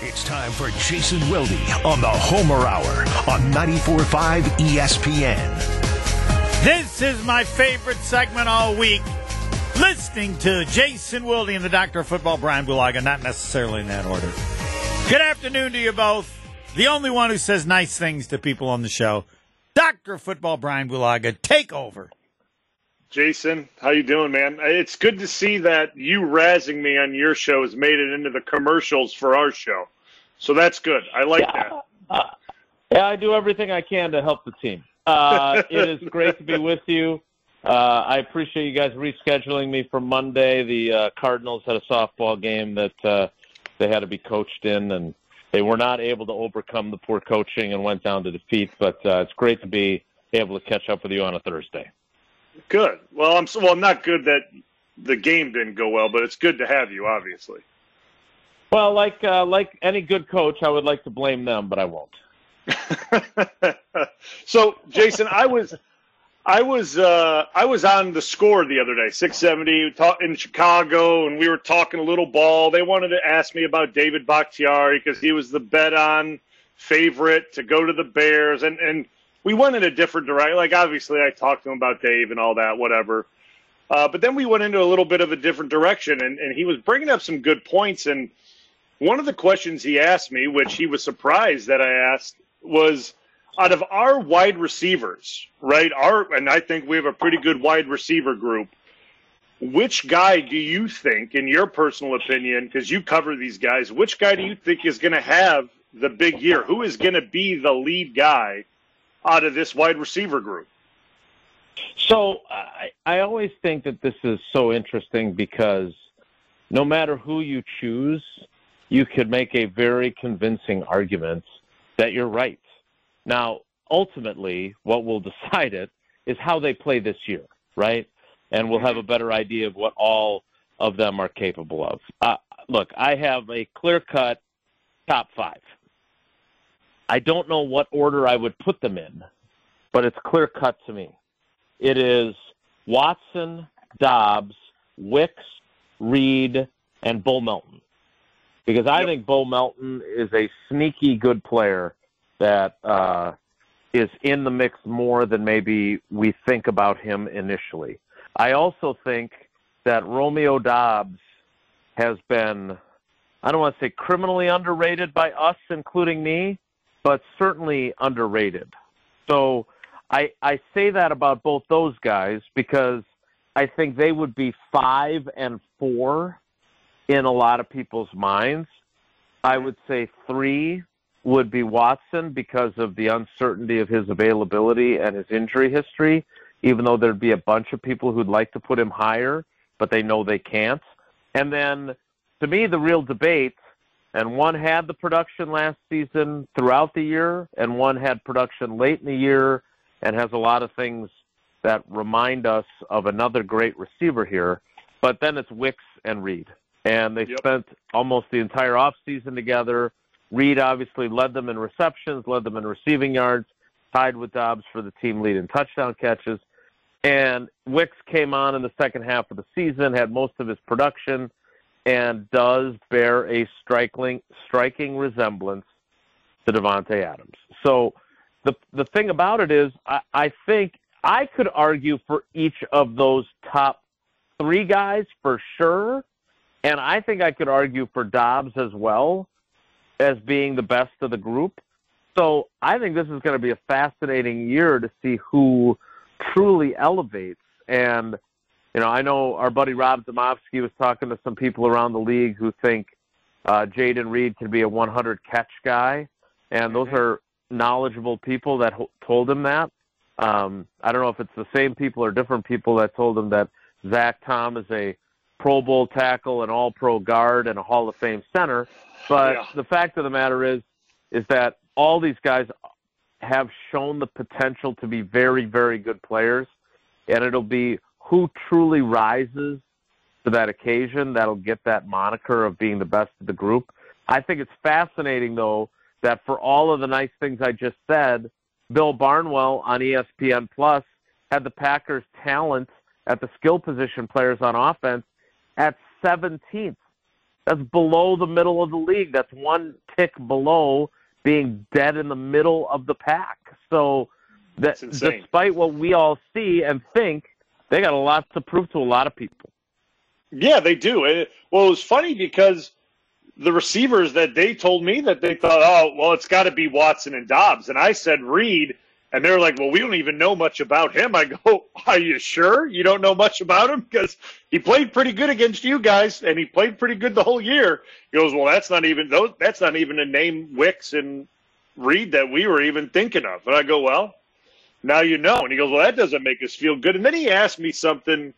It's time for Jason Wilde on the Homer Hour on 94.5 ESPN. This is my favorite segment all week. Listening to Jason Wilde and the Doctor of Football, Brian Bulaga, not necessarily in that order. Good afternoon to you both. The only one who says nice things to people on the show, Doctor of Football, Brian Bulaga. Take over. Jason, how you doing, man? It's good to see that you razzing me on your show has made it into the commercials for our show. So that's good. I like that. Yeah, I do everything I can to help the team. It is great to be with you. I appreciate you guys rescheduling me for Monday. The Cardinals had a softball game that they had to be coached in, and they were not able to overcome the poor coaching and went down to defeat. But it's great to be able to catch up with you on a Thursday. Good. Well, not good that the game didn't go well, but it's good to have you, obviously. Well, like any good coach, I would like to blame them, but I won't. So, Jason, I was on the Score the other day, 670 in Chicago, and we were talking a little ball. They wanted to ask me about David Bakhtiari because he was the bet-on favorite to go to the Bears, and we went in a different direction. Like, obviously, I talked to him about Dave and all that, whatever. But then we went into a little bit of a different direction, and he was bringing up some good points. And one of the questions he asked me, which he was surprised that I asked, was out of our wide receivers, right? And I think we have a pretty good wide receiver group. Which guy do you think, in your personal opinion, because you cover these guys, which guy do you think is going to have the big year? Who is going to be the lead guy out of this wide receiver group? So I always think that this is so interesting because no matter who you choose, you could make a very convincing argument that you're right. Now, ultimately, what will decide it is how they play this year, right? And we'll have a better idea of what all of them are capable of. Look, I have a clear-cut top five. I don't know what order I would put them in, but it's clear-cut to me. It is Watson, Dobbs, Wicks, Reed, and Bo Melton. Because I think Bo Melton is a sneaky good player that is in the mix more than maybe we think about him initially. I also think that Romeo Dobbs has been, I don't want to say criminally underrated by us, including me, but certainly underrated. So I say that about both those guys because I think they would be 5 and 4 in a lot of people's minds. I would say 3 would be Watson because of the uncertainty of his availability and his injury history, even though there'd be a bunch of people who'd like to put him higher, but they know they can't. And then, to me, the real debate, and one had the production last season throughout the year, and one had production late in the year and has a lot of things that remind us of another great receiver here, but then it's Wicks and Reed. And they spent almost the entire offseason together. Reed obviously led them in receptions, led them in receiving yards, tied with Dobbs for the team lead in touchdown catches. And Wicks came on in the second half of the season, had most of his production, and does bear a striking resemblance to Davante Adams. So the thing about it is I think I could argue for each of those top 3 guys for sure, and I think I could argue for Dobbs as well as being the best of the group. So I think this is going to be a fascinating year to see who truly elevates. And, you know, I know our buddy Rob Demovsky was talking to some people around the league who think Jayden Reed can be a 100-catch guy. And those are knowledgeable people that told him that. I don't know if it's the same people or different people that told him that Zach Tom is a Pro Bowl tackle, an All-Pro guard, and a Hall of Fame center. But the fact of the matter is that all these guys have shown the potential to be very, very good players, and it'll be who truly rises to that occasion that'll get that moniker of being the best of the group. I think it's fascinating, though, that for all of the nice things I just said, Bill Barnwell on ESPN Plus had the Packers' talent at the skill position players on offense at 17th. That's below the middle of the league. That's one tick below being dead in the middle of the pack. So that despite what we all see and think, they got a lot to prove to a lot of people. Yeah, they do. Well, it was funny because the receivers that they told me that they thought, oh, well, it's got to be Watson and Dobbs. And I said Reed, and they're like, well, we don't even know much about him. I go, are you sure you don't know much about him? Because he played pretty good against you guys, and he played pretty good the whole year. He goes, well, that's not even a name, Wicks and Reed, that we were even thinking of. And I go, well, now you know. And he goes, well, that doesn't make us feel good. And then he asked me something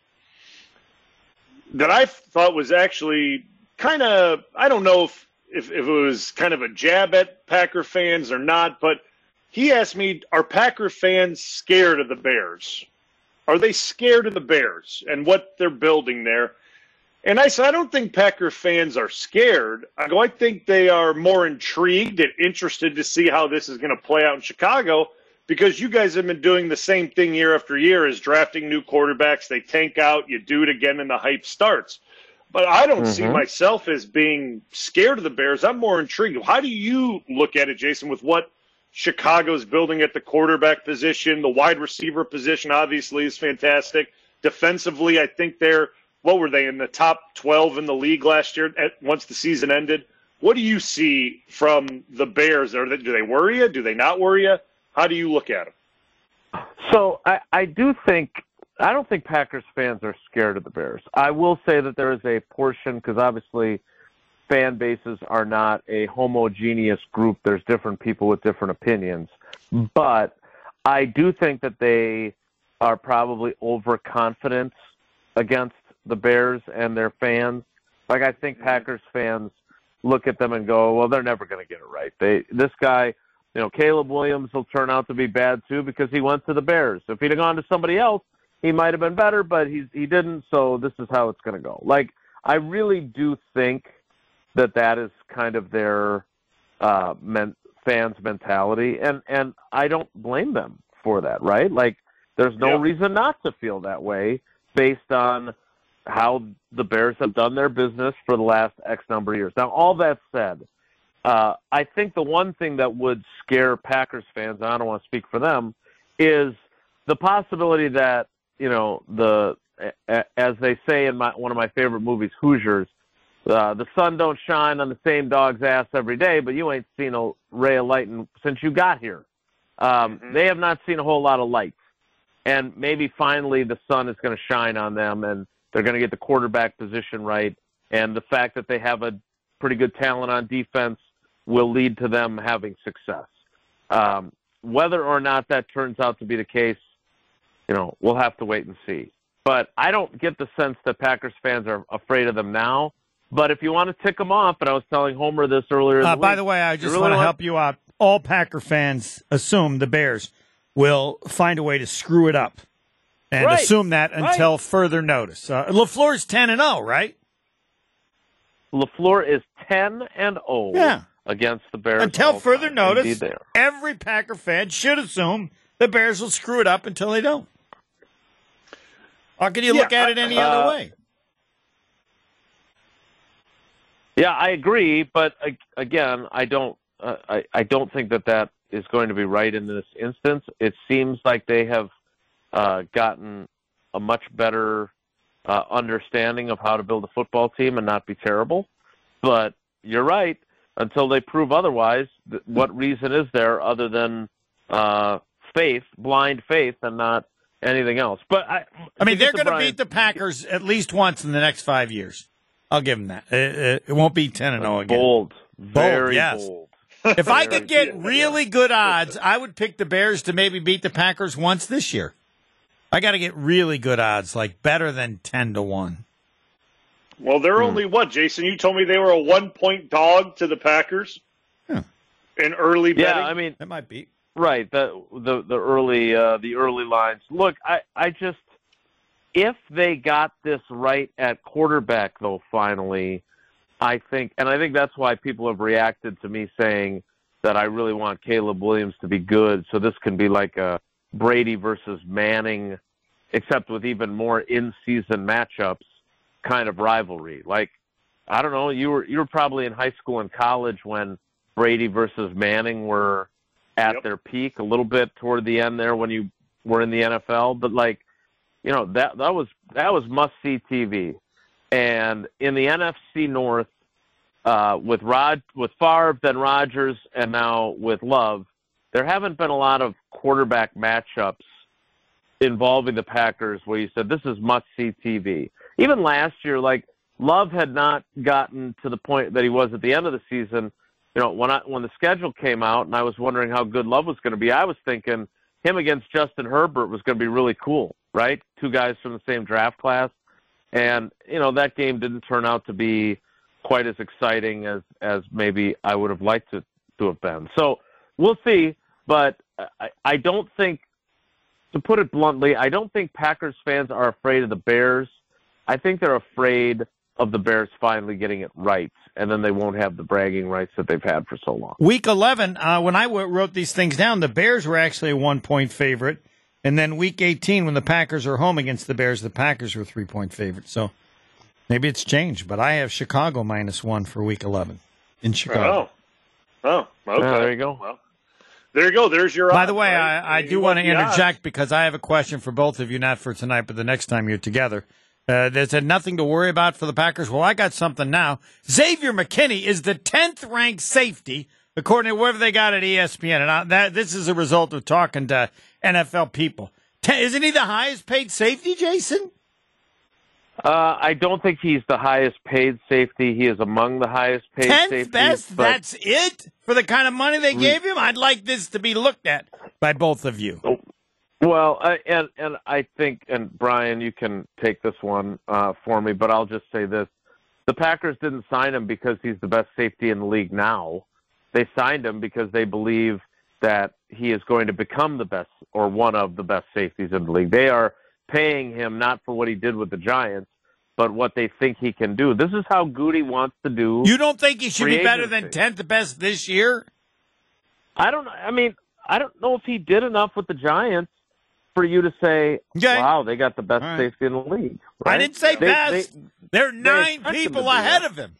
that I thought was actually kind of, I don't know if it was kind of a jab at Packer fans or not, but he asked me, are Packer fans scared of the Bears? Are they scared of the Bears and what they're building there? And I said, I don't think Packer fans are scared. I go, I think they are more intrigued and interested to see how this is going to play out in Chicago, because you guys have been doing the same thing year after year, is drafting new quarterbacks. They tank out, you do it again, and the hype starts. But I don't see myself as being scared of the Bears. I'm more intrigued. How do you look at it, Jason, with what Chicago's building at the quarterback position? The wide receiver position obviously is fantastic. Defensively, I think what were they, in the top 12 in the league last year once the season ended? What do you see from the Bears? Do they worry you? Do they not worry you? How do you look at them? So I don't think Packers fans are scared of the Bears. I will say that there is a portion, because obviously fan bases are not a homogeneous group. There's different people with different opinions. But I do think that they are probably overconfident against the Bears and their fans. Like, I think Packers fans look at them and go, well, they're never going to get it right. This guy, Caleb Williams will turn out to be bad too because he went to the Bears. If he'd have gone to somebody else, he might have been better, but he didn't, so this is how it's going to go. Like, I really do think that is kind of their fans' mentality, and I don't blame them for that, right? Like, there's no reason not to feel that way based on how the Bears have done their business for the last X number of years. Now, all that said, I think the one thing that would scare Packers fans, and I don't want to speak for them, is the possibility that, as they say in one of my favorite movies, Hoosiers, the sun don't shine on the same dog's ass every day, but you ain't seen a ray of light since you got here. They have not seen a whole lot of lights. And maybe finally the sun is going to shine on them, and they're going to get the quarterback position right. And the fact that they have a pretty good talent on defense will lead to them having success. Whether or not that turns out to be the case, we'll have to wait and see. But I don't get the sense that Packers fans are afraid of them now. But if you want to tick them off, and I was telling Homer this earlier in the week. By the way, I just want to help you out. All Packer fans assume the Bears will find a way to screw it up, and assume that until further notice. LaFleur's 10-0, right? LaFleur is 10-0 against the Bears. Until further notice, every Packer fan should assume the Bears will screw it up until they don't. How can you look at it any other way? Yeah, I agree, but again, I don't think that is going to be right in this instance. It seems like they have gotten a much better understanding of how to build a football team and not be terrible. But you're right. Until they prove otherwise, what reason is there other than faith, blind faith, and not anything else? But they're going to beat the Packers at least once in the next 5 years. I'll give them that. It won't be 10-0 again. Bold, very bold. If I could get really good odds, I would pick the Bears to maybe beat the Packers once this year. I got to get really good odds, like better than 10-1. Well, they're only what, Jason? You told me they were a 1-point dog to the Packers in early betting. Yeah, that might be right. The early lines. Look, I just, if they got this right at quarterback, though, finally, I think that's why people have reacted to me saying that I really want Caleb Williams to be good, so this can be like a Brady versus Manning, except with even more in-season matchups kind of rivalry. Like, I don't know, you were probably in high school and college when Brady versus Manning were at their peak a little bit toward the end there when you were in the NFL. But that was must-see TV. And in the NFC North, with Favre, then Rodgers, and now with Love, there haven't been a lot of quarterback matchups involving the Packers where you said this is must-see TV. Even last year, Love had not gotten to the point that he was at the end of the season. When the schedule came out and I was wondering how good Love was going to be, I was thinking him against Justin Herbert was going to be really cool, right? Two guys from the same draft class. And, that game didn't turn out to be quite as exciting as maybe I would have liked it to have been. So we'll see, but I don't think, to put it bluntly, I don't think Packers fans are afraid of the Bears. I think they're afraid of the Bears finally getting it right, and then they won't have the bragging rights that they've had for so long. Week 11, when I wrote these things down, the Bears were actually a 1-point favorite, and then Week 18, when the Packers are home against the Bears, the Packers were 3-point favorites. So maybe it's changed, but I have Chicago -1 for Week 11 in Chicago. Oh, okay. There you go. Well, there you go. There's your. By the way, right? I do want to interject because I have a question for both of you, not for tonight, but the next time you're together. There's nothing to worry about for the Packers. Well, I got something now. Xavier McKinney is the 10th ranked safety, according to whatever they got at ESPN. And this is a result of talking to NFL people. Isn't he the highest paid safety, Jason? I don't think he's the highest paid safety. He is among the highest paid 10th safeties. Best? That's it? For the kind of money they gave him? I'd like this to be looked at by both of you. Well, and I think, and Brian, you can take this one for me, but I'll just say this. The Packers didn't sign him because he's the best safety in the league now. They signed him because they believe that he is going to become the best or one of the best safeties in the league. They are paying him not for what he did with the Giants, but what they think he can do. This is how Goody wants to do. You don't think he should be better than 10th best this year? I don't know if he did enough with the Giants for you to say, wow, they got the best safety in the league. Right? I didn't say best. There are 9 people ahead of him.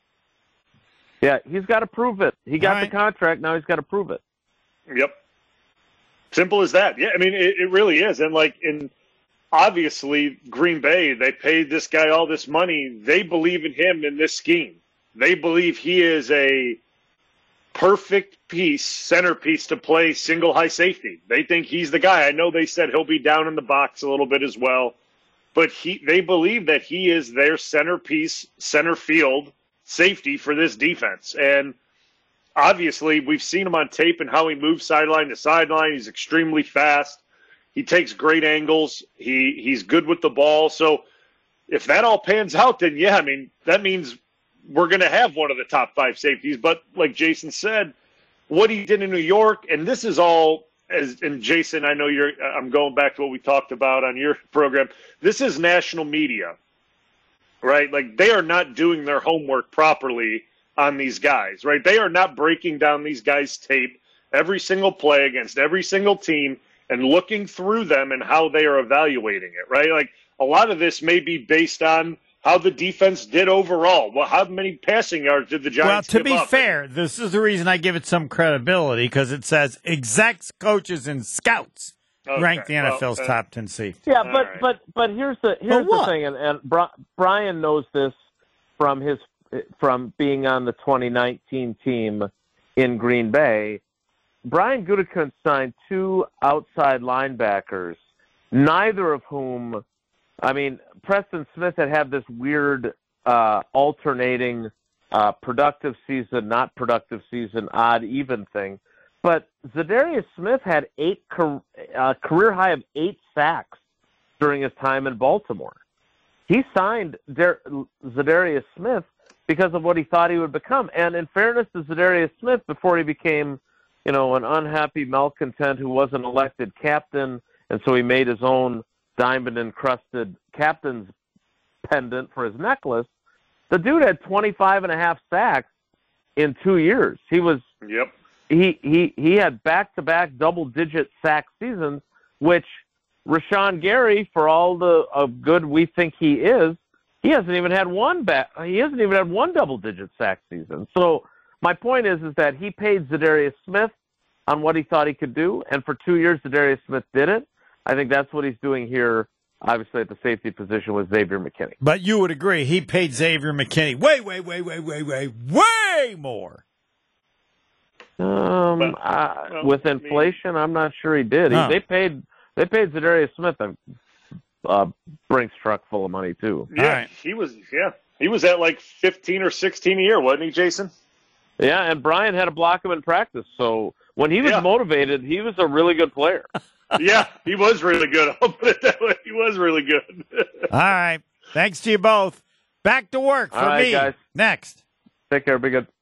Yeah, he's got to prove it. He got the contract. Now he's got to prove it. Yep. Simple as that. Yeah, I mean, it really is. And obviously, Green Bay, they paid this guy all this money. They believe in him in this scheme. They believe he is a perfect centerpiece to play single high safety. They think he's the guy. I know they said he'll be down in the box a little bit as well, but they believe that he is their centerpiece, center field safety for this defense. And obviously, we've seen him on tape and how he moves sideline to sideline. He's extremely fast. He takes great angles. He's good with the ball. So if that all pans out, then yeah, I mean, that means we're going to have one of the top 5 safeties. But like Jason said, what he did in New York, and this is all, and Jason, I know I'm going back to what we talked about on your program. This is national media, right? Like, they are not doing their homework properly on these guys, right? They are not breaking down these guys' tape every single play against every single team and looking through them and how they are evaluating it, right? Like, a lot of this may be based on how the defense did overall. Well, how many passing yards did the Giants give up? Well, to be fair, this is the reason I give it some credibility, because it says execs, coaches, and scouts rank the NFL's top 10 safety. Yeah, but here's the thing, and Brian knows this from being on the 2019 team in Green Bay. Brian Gutekunst signed 2 outside linebackers, neither of whom, I mean, Preston Smith had this weird alternating productive season, not productive season, odd, even thing. But Zadarius Smith had a career high of 8 sacks during his time in Baltimore. He signed Zadarius Smith because of what he thought he would become. And in fairness to Zadarius Smith, before he became, an unhappy malcontent who wasn't elected captain, and so he made his own diamond-encrusted captain's pendant for his necklace, the dude had 25.5 sacks in 2 years. He was he had back-to-back double-digit sack seasons, which Rashawn Gary, for all the good we think he he hasn't even had one double-digit sack season. So my point is that he paid Zadarius Smith on what he thought he could do, and for 2 years Zadarius Smith did it. I think that's what he's doing here, obviously at the safety position with Xavier McKinney. But you would agree he paid Xavier McKinney way more. With inflation, I'm not sure he did. Huh. They paid Zadarius Smith a Brinks truck full of money too. Yeah, All right. he was at like 15 or 16 a year, wasn't he, Jason? Yeah, and Brian had to block him in practice. So when he was motivated, he was a really good player. Yeah, he was really good. I'll put it that way. He was really good. All right. Thanks to you both. Back to work for All right, me. guys. Next. Take care. Be good.